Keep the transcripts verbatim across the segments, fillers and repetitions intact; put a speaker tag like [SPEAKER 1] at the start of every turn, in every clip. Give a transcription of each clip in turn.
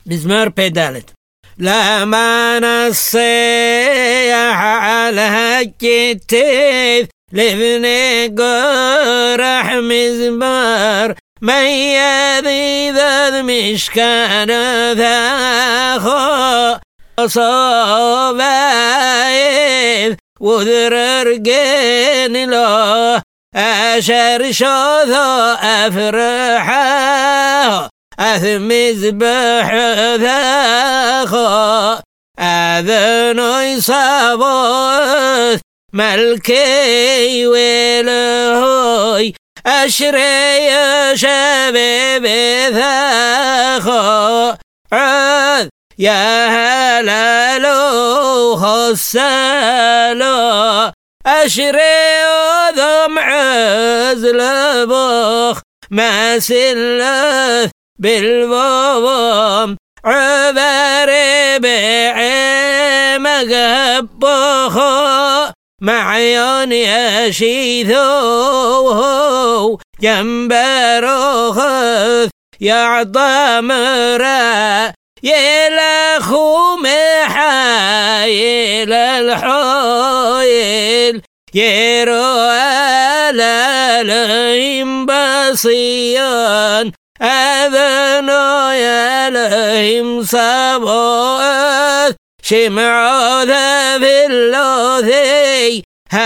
[SPEAKER 1] مزمار بيدالت. لما نصيح على الكتف لابن قرح مزمار من يذيذ مشكان ذا خو صبايذ وذرر قين له أشر شوثو أفرحه أثمزبح ذاخو أذنو يصابوث ملكي ويلهوي أشري شبيب ذاخو عذ يا هلالو خسالو أشري وذم عزل بخ ما سلث بالبوم عبري بعي مقبخو معيون يشيثوه جنبرو خذ يعطى مرا يلخو محايل الحويل يرو الالهم بصيان أذنو يلهم صبوث شمعو ذا في اللوثي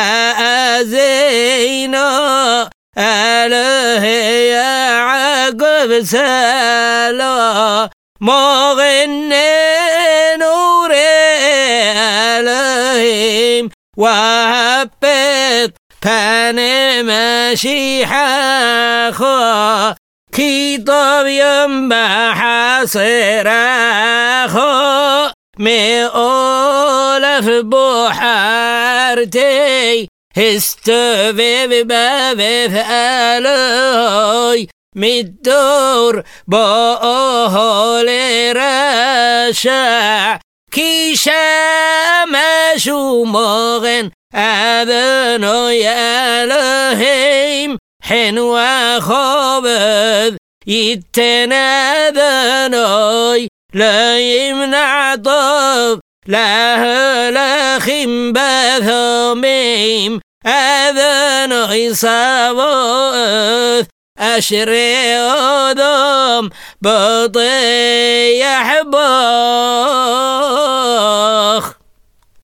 [SPEAKER 1] هازينو أله يا عقب سالو مغني نور ألهيم وهبت فاني مشيحة خو كي طب ينبح صراخو مئولف بحارتي هستوفي ببث ألوي مدور بوهو لرشع كي شامشو مغن أذنو يالهيم حنوا خبذ يتناذنوي لا يمنع طب لا لخم بثميم أذنو يصابوث أشري أذم بطي يحبخ